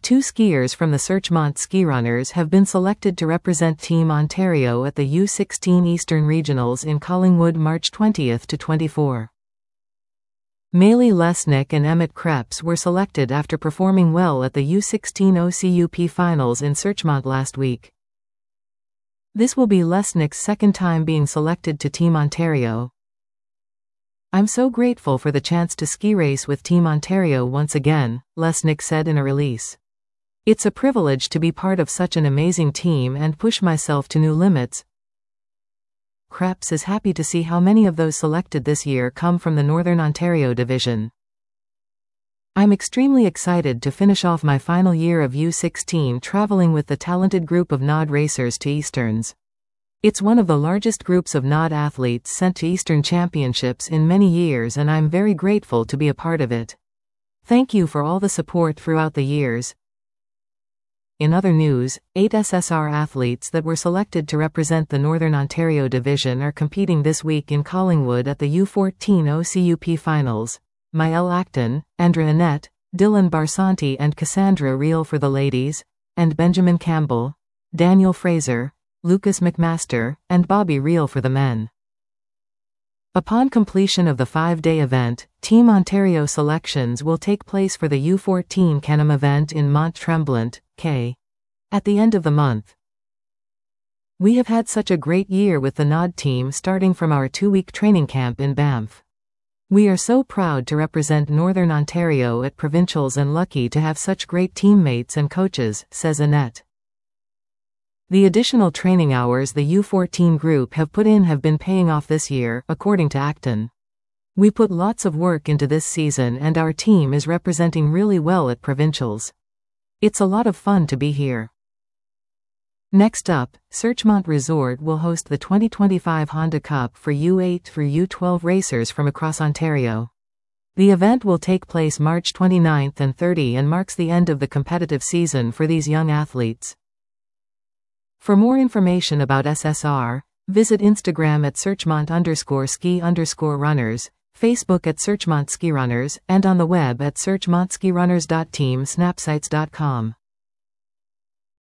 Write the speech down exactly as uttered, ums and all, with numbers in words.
Two skiers from the Searchmont Ski Runners have been selected to represent Team Ontario at the U sixteen Eastern Regionals in Collingwood March twentieth to twenty-fourth. Maëlie Lesnick and Emmett Krebs were selected after performing well at the U sixteen O C U P Finals in Searchmont last week. This will be Lesnick's second time being selected to Team Ontario. "I'm so grateful for the chance to ski race with Team Ontario once again," Lesnick said in a release. "It's a privilege to be part of such an amazing team and push myself to new limits." Krebs is happy to see how many of those selected this year come from the Northern Ontario division. "I'm extremely excited to finish off my final year of U sixteen traveling with the talented group of N O D racers to Easterns. It's one of the largest groups of N O D athletes sent to Eastern Championships in many years, and I'm very grateful to be a part of it. Thank you for all the support throughout the years." In other news, eight S S R athletes that were selected to represent the Northern Ontario division are competing this week in Collingwood at the U fourteen O C U P Finals. Maëlle Acton, Andra Annette, Dylan Barsanti and Cassandra Reel for the ladies, and Benjamin Campbell, Daniel Fraser, Lucas McMaster, and Bobby Reel for the men. Upon completion of the five-day event, Team Ontario selections will take place for the U fourteen Can-Am event in Mont-Tremblant, K. at the end of the month. "We have had such a great year with the N O D team, starting from our two-week training camp in Banff. We are so proud to represent Northern Ontario at provincials and lucky to have such great teammates and coaches," says Annette. The additional training hours the U fourteen group have put in have been paying off this year, according to Acton. "We put lots of work into this season and our team is representing really well at provincials. It's a lot of fun to be here." Next up, Searchmont Resort will host the twenty twenty-five Honda Cup for U eight through U twelve racers from across Ontario. The event will take place March twenty-ninth and thirtieth and marks the end of the competitive season for these young athletes. For more information about S S R, visit Instagram at Searchmont underscore ski underscore runners, Facebook at Searchmont Ski Runners, and on the web at searchmontskirunners dot team snapsites dot com.